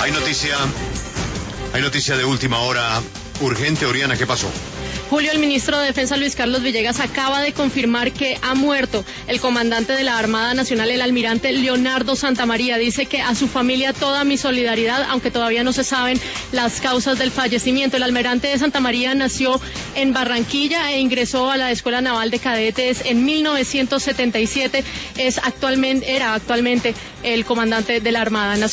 Hay noticia de última hora urgente. Oriana, ¿qué pasó? Julio, el ministro de Defensa Luis Carlos Villegas acaba de confirmar que ha muerto el comandante de la Armada Nacional, el almirante Leonardo Santamaría. Dice que a su familia toda mi solidaridad, aunque todavía no se saben las causas del fallecimiento. El almirante de Santamaría nació en Barranquilla e ingresó a la Escuela Naval de Cadetes en 1977. Era actualmente el comandante de la Armada Nacional.